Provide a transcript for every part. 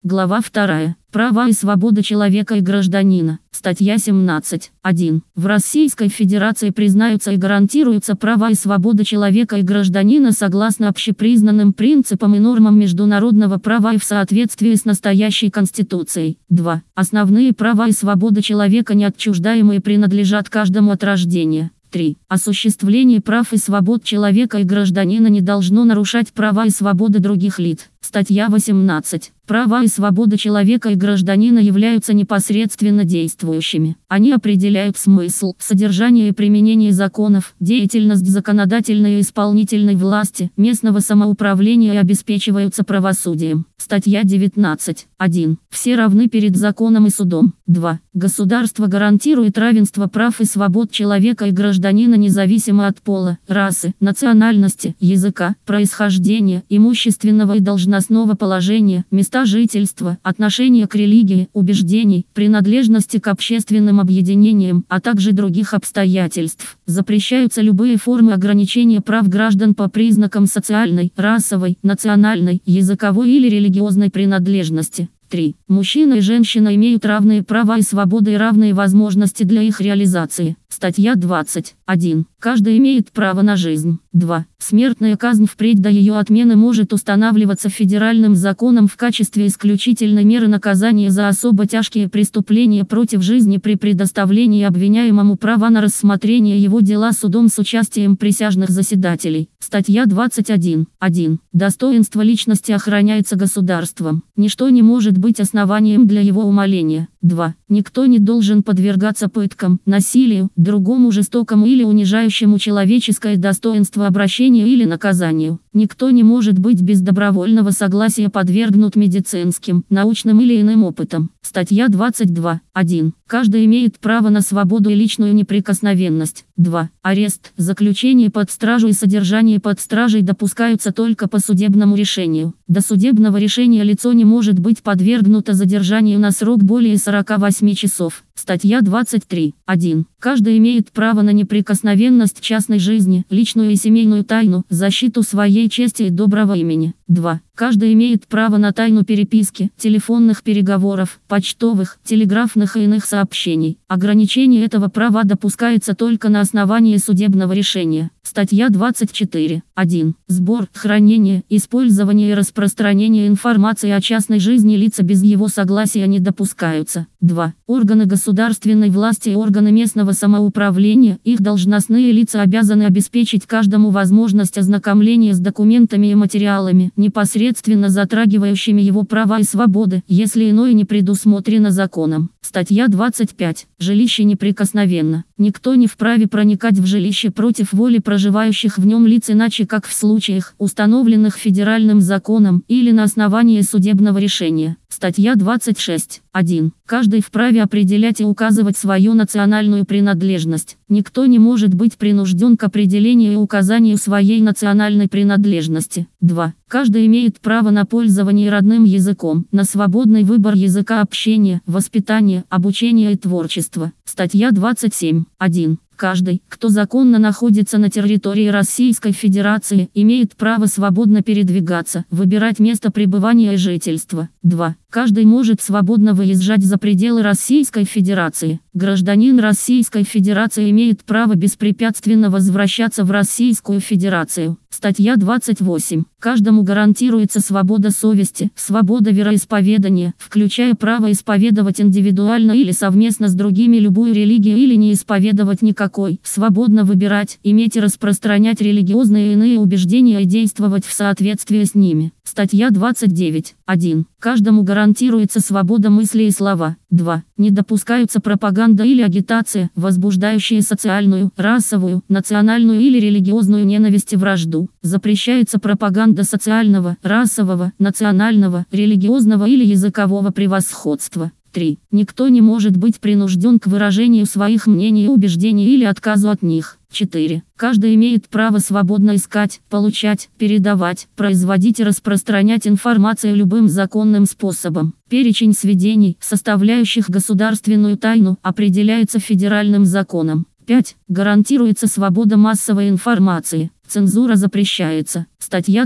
Глава 2. Права и свободы человека и гражданина. Статья 17.1. В Российской Федерации признаются и гарантируются права и свободы человека и гражданина согласно общепризнанным принципам и нормам международного права и в соответствии с настоящей Конституцией. 2. Основные права и свободы человека неотчуждаемые принадлежат каждому от рождения. 3. Осуществление прав и свобод человека и гражданина не должно нарушать права и свободы других лиц. Статья 18. Права и свободы человека и гражданина являются непосредственно действующими. Они определяют смысл, содержание и применение законов, деятельность законодательной и исполнительной власти, местного самоуправления и обеспечиваются правосудием. Статья 19.1. Все равны перед законом и судом. 2. Государство гарантирует равенство прав и свобод человека и гражданина независимо от пола, расы, национальности, языка, происхождения, имущественного и должностного положения, места жительства, отношения к религии, убеждений, принадлежности к общественным объединениям, а также других обстоятельств. Запрещаются любые формы ограничения прав граждан по признакам социальной, расовой, национальной, языковой или религиозной принадлежности. 3. Мужчина и женщина имеют равные права и свободы и равные возможности для их реализации. Статья 20.1. Каждый имеет право на жизнь. 2. Смертная казнь впредь до ее отмены может устанавливаться федеральным законом в качестве исключительной меры наказания за особо тяжкие преступления против жизни при предоставлении обвиняемому права на рассмотрение его дела судом с участием присяжных заседателей. Статья 21.1. Достоинство личности охраняется государством. Ничто не может быть основанием для его умаления. 2. Никто не должен подвергаться пыткам, насилию, другому жестокому или унижающему человеческое достоинство обращению или наказанию. Никто не может быть без добровольного согласия подвергнут медицинским, научным или иным опытам. Статья 22.1. Каждый имеет право на свободу и личную неприкосновенность. 2. Арест, заключение под стражу и содержание под стражей допускаются только по судебному решению. До судебного решения лицо не может быть подвергнуто задержанию на срок более 48 часов. Статья 23.1. Каждый имеет право на неприкосновенность частной жизни, личную и семейную тайну, защиту своей чести и доброго имени. 2. Каждый имеет право на тайну переписки, телефонных переговоров, почтовых, телеграфных и иных сообщений. Ограничение этого права допускается только на основании судебного решения. Статья 24.1. Сбор, хранение, использование и распространение информации о частной жизни лица без его согласия не допускаются. 2. Органы государственной власти и органы местного самоуправления, их должностные лица обязаны обеспечить каждому возможность ознакомления с документами и материалами, непосредственно затрагивающими его права и свободы, если иное не предусмотрено законом. Статья 25. Жилище неприкосновенно. Никто не вправе проникать в жилище против воли проживающих в нем лиц иначе как в случаях, установленных федеральным законом или на основании судебного решения. Статья 26.1. Каждый вправе определять и указывать свою национальную принадлежность. Никто не может быть принужден к определению и указанию своей национальной принадлежности. 2. Каждый имеет право на пользование родным языком, на свободный выбор языка общения, воспитания, обучения и творчества. Статья 27.1. Каждый, кто законно находится на территории Российской Федерации, имеет право свободно передвигаться, выбирать место пребывания и жительства. 2. Каждый может свободно выезжать за пределы Российской Федерации. Гражданин Российской Федерации имеет право беспрепятственно возвращаться в Российскую Федерацию. Статья 28. Каждому гарантируется свобода совести, свобода вероисповедания, включая право исповедовать индивидуально или совместно с другими любую религию или не исповедовать никакой, свободно выбирать, иметь и распространять религиозные и иные убеждения и действовать в соответствии с ними. Статья 29.1. Каждому гарантируется свобода мысли и слова. 2. Не допускаются пропаганда или агитация, возбуждающие социальную, расовую, национальную или религиозную ненависть и вражду. Запрещается пропаганда социального, расового, национального, религиозного или языкового превосходства. 3. Никто не может быть принужден к выражению своих мнений и убеждений или отказу от них. 4. Каждый имеет право свободно искать, получать, передавать, производить и распространять информацию любым законным способом. Перечень сведений, составляющих государственную тайну, определяется федеральным законом. 5. Гарантируется свобода массовой информации. Цензура запрещается. Статья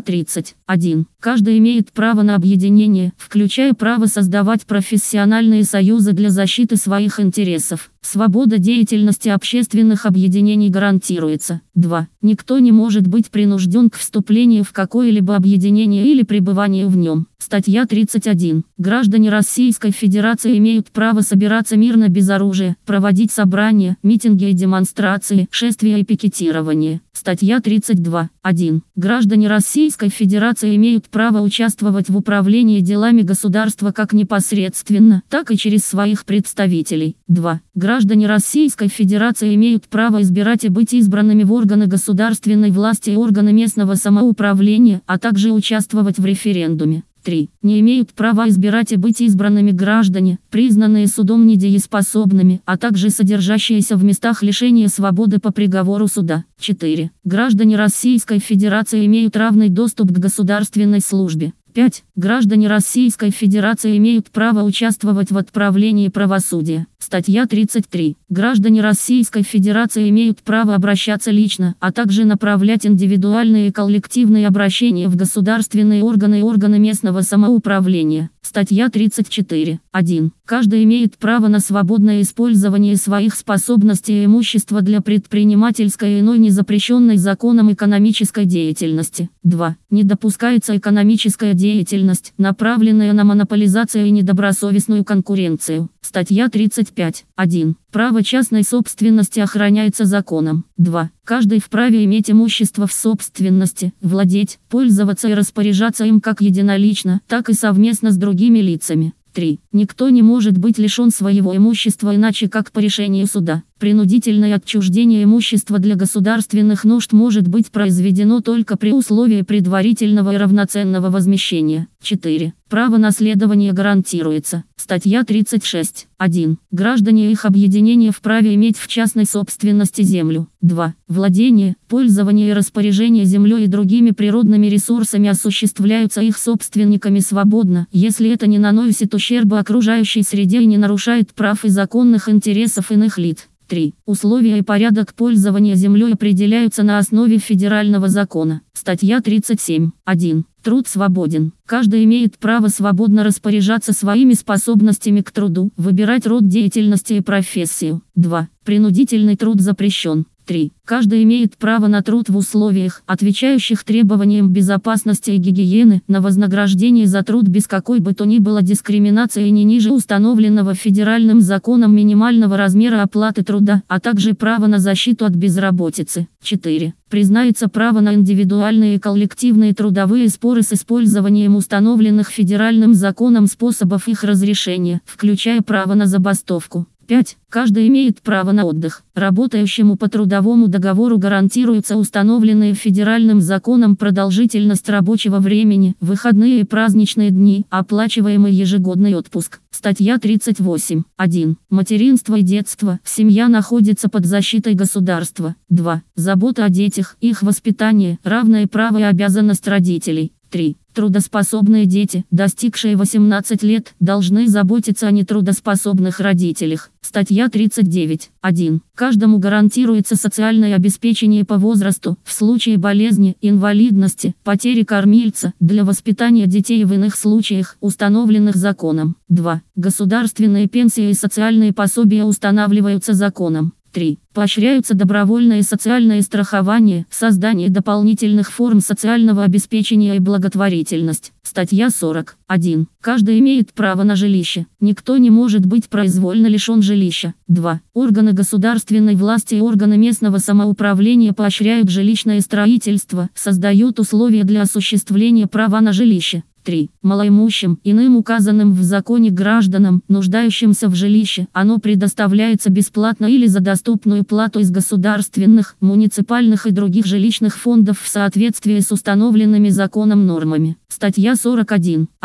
31. Каждый имеет право на объединение, включая право создавать профессиональные союзы для защиты своих интересов. Свобода деятельности общественных объединений гарантируется. 2. Никто не может быть принужден к вступлению в какое-либо объединение или пребыванию в нем. Статья 31. Граждане Российской Федерации имеют право собираться мирно без оружия, проводить собрания, митинги и демонстрации, шествия и пикетирование. Статья 32. 1. Граждане Российской Федерации имеют право участвовать в управлении делами государства как непосредственно, так и через своих представителей. 2. Граждане Российской Федерации имеют право избирать и быть избранными в органы государственной власти и органы местного самоуправления, а также участвовать в референдуме. 3. Не имеют права избирать и быть избранными граждане, признанные судом недееспособными, а также содержащиеся в местах лишения свободы по приговору суда. 4. Граждане Российской Федерации имеют равный доступ к государственной службе. 5. Граждане Российской Федерации имеют право участвовать в отправлении правосудия. Статья 33. Граждане Российской Федерации имеют право обращаться лично, а также направлять индивидуальные и коллективные обращения в государственные органы и органы местного самоуправления. Статья 34. 1. Каждый имеет право на свободное использование своих способностей и имущества для предпринимательской и иной незапрещенной законом экономической деятельности. 2. Не допускается экономическая деятельность, направленная на монополизацию и недобросовестную конкуренцию. Статья 35. 1. Право частной собственности охраняется законом. 2. Каждый вправе иметь имущество в собственности, владеть, пользоваться и распоряжаться им как единолично, так и совместно с другими лицами. 3. Никто не может быть лишен своего имущества иначе как по решению суда. Принудительное отчуждение имущества для государственных нужд может быть произведено только при условии предварительного и равноценного возмещения. 4. Право наследования гарантируется. Статья 36. 1. Граждане и их объединения вправе иметь в частной собственности землю. 2. Владение, пользование и распоряжение землей и другими природными ресурсами осуществляются их собственниками свободно, если это не наносит ущерба окружающей среде и не нарушает прав и законных интересов иных лиц. 3. Условия и порядок пользования землей определяются на основе федерального закона. Статья 37. 1. Труд свободен. Каждый имеет право свободно распоряжаться своими способностями к труду, выбирать род деятельности и профессию. 2. Принудительный труд запрещен. 3. Каждый имеет право на труд в условиях, отвечающих требованиям безопасности и гигиены, на вознаграждение за труд без какой бы то ни было дискриминации не ниже установленного федеральным законом минимального размера оплаты труда, а также право на защиту от безработицы. 4. Признается право на индивидуальные и коллективные трудовые споры с использованием установленных федеральным законом способов их разрешения, включая право на забастовку. 5. Каждый имеет право на отдых. Работающему по трудовому договору гарантируется установленные федеральным законом продолжительность рабочего времени, выходные и праздничные дни, оплачиваемый ежегодный отпуск. Статья 38. 1. Материнство и детство. Семья находится под защитой государства. 2. Забота о детях, их воспитание, равное право и обязанность родителей. 3. Трудоспособные дети, достигшие 18 лет, должны заботиться о нетрудоспособных родителях. Статья 39. 1. Каждому гарантируется социальное обеспечение по возрасту, в случае болезни, инвалидности, потери кормильца, для воспитания детей в иных случаях, установленных законом. 2. Государственные пенсии и социальные пособия устанавливаются законом. 3. Поощряются добровольное социальное страхование, создание дополнительных форм социального обеспечения и благотворительность. Статья 40. 1. Каждый имеет право на жилище. Никто не может быть произвольно лишен жилища. 2. Органы государственной власти и органы местного самоуправления поощряют жилищное строительство, создают условия для осуществления права на жилище. 3. Малоимущим, иным указанным в законе гражданам, нуждающимся в жилище, оно предоставляется бесплатно или за доступную плату из государственных, муниципальных и других жилищных фондов в соответствии с установленными законом нормами. Статья 41. 1.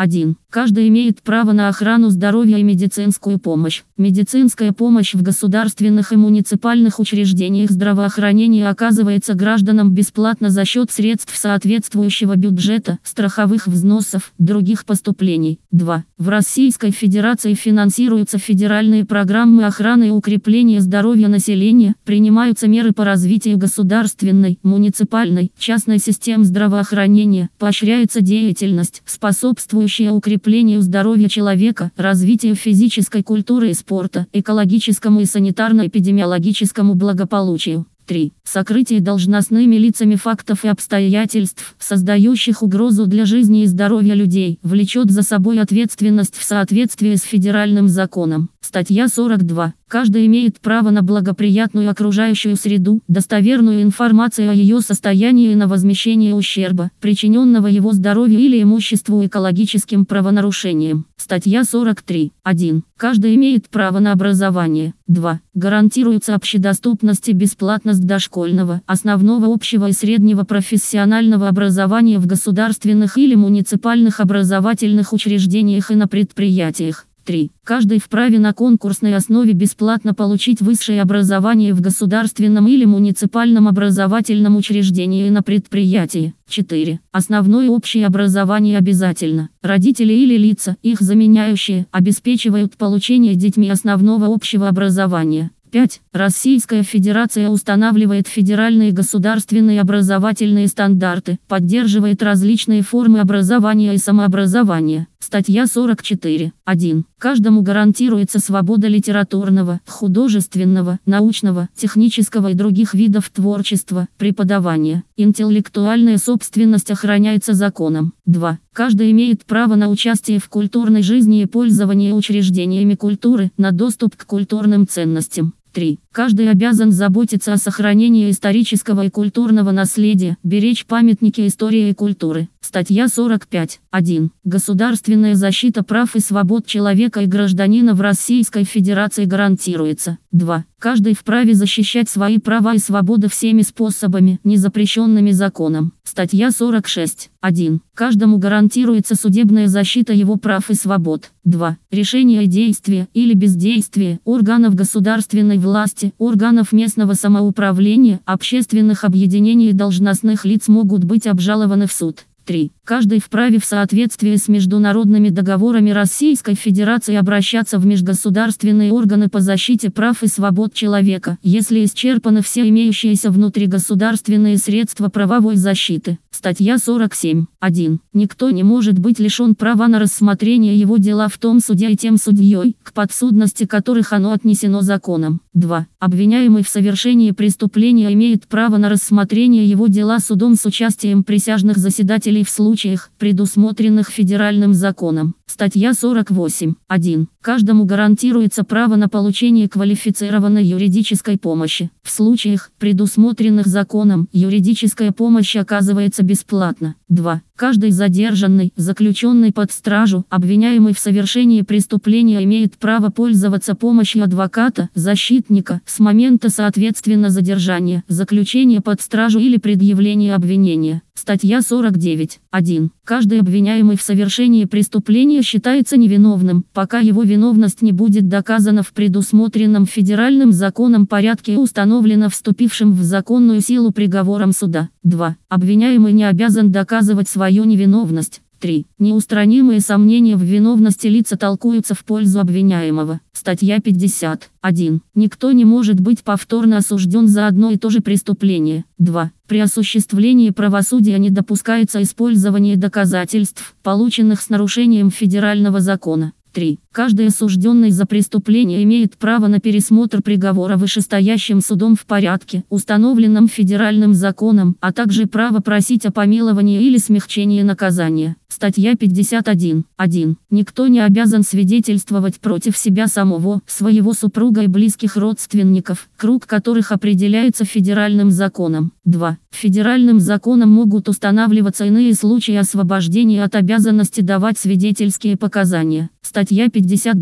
Каждый имеет право на охрану здоровья и медицинскую помощь. Медицинская помощь в государственных и муниципальных учреждениях здравоохранения оказывается гражданам бесплатно за счет средств соответствующего бюджета, страховых взносов, других поступлений. 2. В Российской Федерации финансируются федеральные программы охраны и укрепления здоровья населения, принимаются меры по развитию государственной, муниципальной, частной систем здравоохранения, поощряется деятельность, способствующая укреплению здоровья человека, развитию физической культуры и спорта, экологическому и санитарно-эпидемиологическому благополучию. 3. Сокрытие должностными лицами фактов и обстоятельств, создающих угрозу для жизни и здоровья людей, влечет за собой ответственность в соответствии с федеральным законом. Статья 42. Каждый имеет право на благоприятную окружающую среду, достоверную информацию о ее состоянии и на возмещение ущерба, причиненного его здоровью или имуществу экологическим правонарушением. Статья 43. 1. Каждый имеет право на образование. 2. Гарантируется общедоступность и бесплатность дошкольного, основного общего и среднего профессионального образования в государственных или муниципальных образовательных учреждениях и на предприятиях. 3. Каждый вправе на конкурсной основе бесплатно получить высшее образование в государственном или муниципальном образовательном учреждении и на предприятии. 4. Основное общее образование обязательно. Родители или лица, их заменяющие, обеспечивают получение детьми основного общего образования. 5. Российская Федерация устанавливает федеральные государственные образовательные стандарты, поддерживает различные формы образования и самообразования. Статья 44. 1. Каждому гарантируется свобода литературного, художественного, научного, технического и других видов творчества, преподавания. Интеллектуальная собственность охраняется законом. 2. Каждый имеет право на участие в культурной жизни и пользование учреждениями культуры, на доступ к культурным ценностям. 3. Каждый обязан заботиться о сохранении исторического и культурного наследия, беречь памятники истории и культуры. Статья 45. 1. Государственная защита прав и свобод человека и гражданина в Российской Федерации гарантируется. 2. Каждый вправе защищать свои права и свободы всеми способами, не запрещенными законом. Статья 46. 1. Каждому гарантируется судебная защита его прав и свобод. 2. Решение и действия или бездействие органов государственной власти, органов местного самоуправления, общественных объединений и должностных лиц могут быть обжалованы в суд. 3. Каждый вправе в соответствии с международными договорами Российской Федерации обращаться в межгосударственные органы по защите прав и свобод человека, если исчерпаны все имеющиеся внутригосударственные средства правовой защиты. Статья 47. 1. Никто не может быть лишен права на рассмотрение его дела в том суде и тем судьей, к подсудности которых оно отнесено законом. 2. Обвиняемый в совершении преступления имеет право на рассмотрение его дела судом с участием присяжных заседателей в случаях, предусмотренных федеральным законом. Статья 48. 1. Каждому гарантируется право на получение квалифицированной юридической помощи. В случаях, предусмотренных законом, юридическая помощь оказывается бесплатно. 2. Каждый задержанный, заключенный под стражу, обвиняемый в совершении преступления имеет право пользоваться помощью адвоката, защитника, с момента соответственно задержания, заключения под стражу или предъявления обвинения. Статья 49. 1. Каждый обвиняемый в совершении преступления считается невиновным, пока его виновность не будет доказана в предусмотренном федеральным законом порядке и установлена вступившим в законную силу приговором суда. 2. Обвиняемый не обязан доказывать свою невиновность. 3. Неустранимые сомнения в виновности лица толкуются в пользу обвиняемого. Статья 50. 1. Никто не может быть повторно осужден за одно и то же преступление. 2. При осуществлении правосудия не допускается использование доказательств, полученных с нарушением федерального закона. 3. Каждый осужденный за преступление имеет право на пересмотр приговора вышестоящим судом в порядке, установленном федеральным законом, а также право просить о помиловании или смягчении наказания. Статья 51. 1. Никто не обязан свидетельствовать против себя самого, своего супруга и близких родственников, круг которых определяется федеральным законом. 2. Федеральным законом могут устанавливаться иные случаи освобождения от обязанности давать свидетельские показания. Статья 52.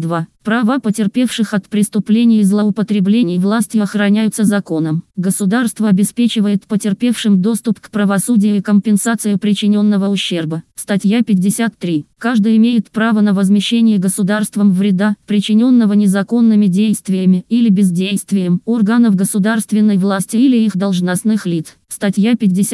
Права потерпевших от преступлений и злоупотреблений властью охраняются законом. Государство обеспечивает потерпевшим доступ к правосудию и компенсацию причиненного ущерба. Статья 53. Каждый имеет право на возмещение государством вреда, причиненного незаконными действиями или бездействием органов государственной власти или их должностных лиц. Статья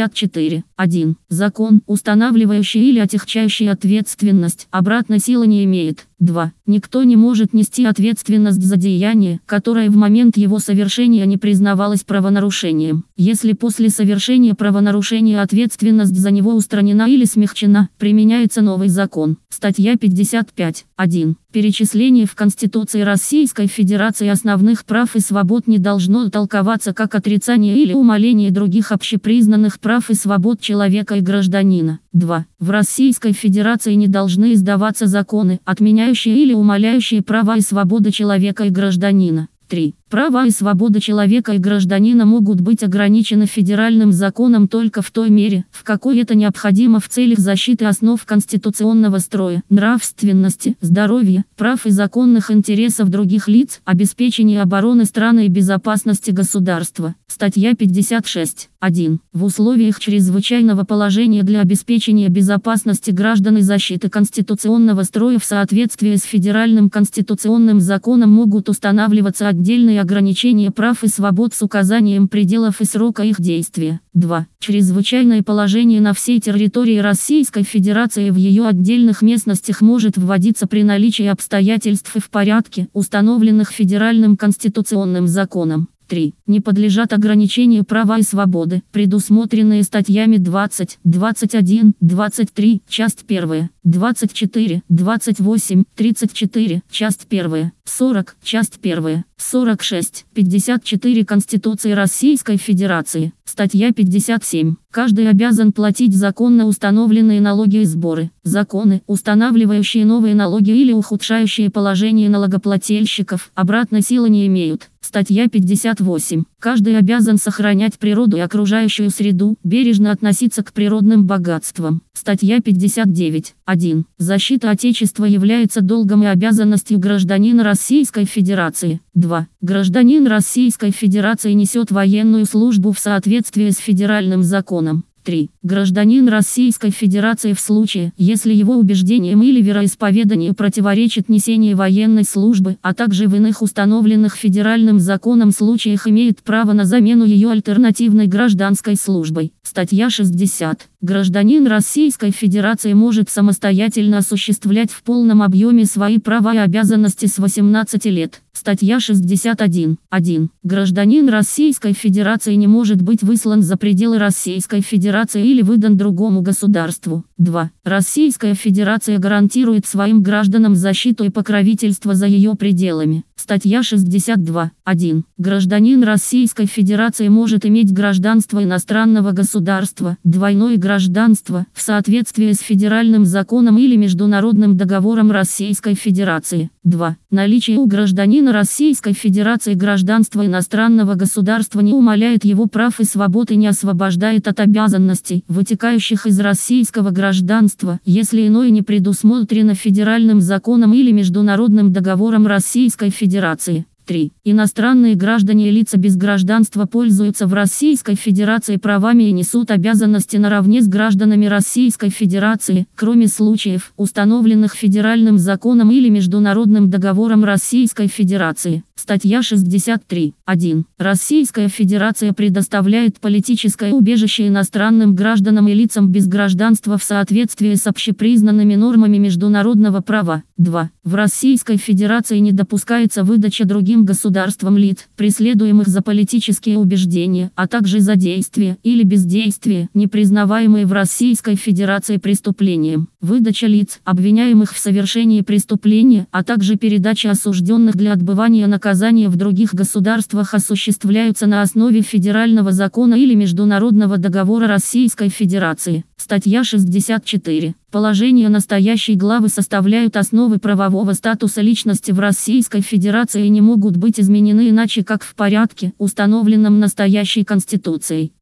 54. 1. Закон, устанавливающий или отягчающий ответственность, обратной силы не имеет. 2. Никто не может нести ответственность за деяние, которое в момент его совершения не признавалось правонарушением. Если после совершения правонарушения ответственность за него устранена или смягчена, применяется новый закон. Статья 55. 1. Перечисление в Конституции Российской Федерации основных прав и свобод не должно толковаться как отрицание или умаление других общепризнанных прав и свобод человека и гражданина. 2. В Российской Федерации не должны издаваться законы, отменяющие или умаляющие права и свободы человека и гражданина. 3. Права и свободы человека и гражданина могут быть ограничены федеральным законом только в той мере, в какой это необходимо в целях защиты основ конституционного строя, нравственности, здоровья, прав и законных интересов других лиц, обеспечения обороны страны и безопасности государства. Статья 56. 1. В условиях чрезвычайного положения для обеспечения безопасности граждан и защиты конституционного строя в соответствии с федеральным конституционным законом могут устанавливаться отдельные ограничения прав и свобод с указанием пределов и срока их действия. 2. Чрезвычайное положение на всей территории Российской Федерации в ее отдельных местностях может вводиться при наличии обстоятельств и в порядке, установленных федеральным конституционным законом. 3. Не подлежат ограничению права и свободы, предусмотренные статьями 20, 21, 23, часть 1, 24, 28, 34, часть 1, 40, часть 1, 46, 54 Конституции Российской Федерации. Статья 57. Каждый обязан платить законно установленные налоги и сборы. Законы, устанавливающие новые налоги или ухудшающие положение налогоплательщиков, обратной силы не имеют. Статья 58. Каждый обязан сохранять природу и окружающую среду, бережно относиться к природным богатствам. Статья 59. 1. Защита Отечества является долгом и обязанностью гражданина Российской Федерации. 2. Гражданин Российской Федерации несет военную службу в соответствии с федеральным законом. 3. Гражданин Российской Федерации в случае, если его убеждениям или вероисповеданию противоречит несение военной службы, а также в иных установленных федеральным законом случаях имеет право на замену ее альтернативной гражданской службой. Статья 60. Гражданин Российской Федерации может самостоятельно осуществлять в полном объеме свои права и обязанности с 18 лет. Статья 61. 1. Гражданин Российской Федерации не может быть выслан за пределы Российской Федерации или выдан другому государству. 2. Российская Федерация гарантирует своим гражданам защиту и покровительство за ее пределами. Статья 62. 1. Гражданин Российской Федерации может иметь гражданство иностранного государства, двойное гражданство, в соответствии с федеральным законом или международным договором Российской Федерации. 2. Наличие у гражданина Российской Федерации гражданства иностранного государства не умаляет его прав и свобод и не освобождает от обязанностей, вытекающих из российского гражданства, если иное не предусмотрено федеральным законом или международным договором Российской Федерации. 3. Иностранные граждане и лица без гражданства пользуются в Российской Федерации правами и несут обязанности наравне с гражданами Российской Федерации, кроме случаев, установленных федеральным законом или международным договором Российской Федерации. Статья 63. 1. Российская Федерация предоставляет политическое убежище иностранным гражданам и лицам без гражданства в соответствии с общепризнанными нормами международного права. 2. В Российской Федерации не допускается выдача другим государствам лиц, преследуемых за политические убеждения, а также за действия или бездействие, не признаваемые в Российской Федерации преступлением. Выдача лиц, обвиняемых в совершении преступления, а также передача осужденных для отбывания наказания в других государствах осуществляются на основе федерального закона или международного договора Российской Федерации. Статья 64. Положения настоящей главы составляют основы правового статуса личности в Российской Федерации и не могут быть изменены иначе как в порядке, установленном настоящей Конституцией.